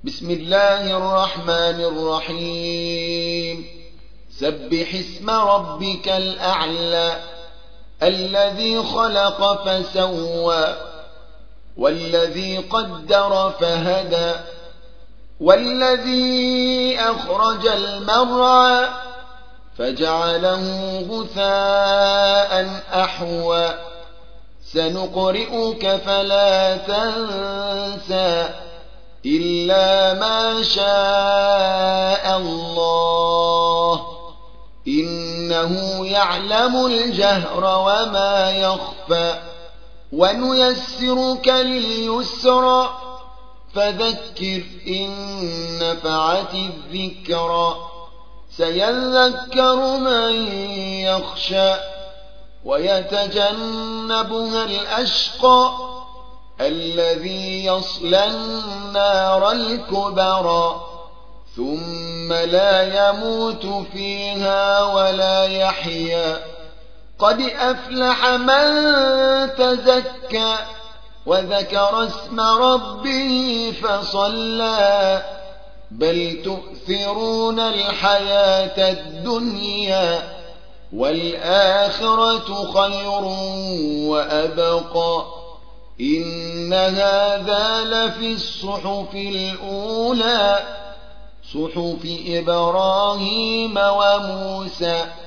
بسم الله الرحمن الرحيم سبح اسم ربك الأعلى الذي خلق فسوى والذي قدر فهدى والذي أخرج المرعى فجعله غثاء أحوى سنقرئك فلا تنسى إلا ما شاء الله إنه يعلم الجهر وما يخفى ونيسرك لليسرى فذكر إن نفعت الذكرى سيذكر من يخشى ويتجنبها الأشقى الذي يصلى النار الكبرى ثم لا يموت فيها ولا يحيا قد أفلح من تزكى وذكر اسم ربه فصلى بل تؤثرون الحياة الدنيا والآخرة خير وأبقى إن هذا لفي الصحف الأولى صحف إبراهيم وموسى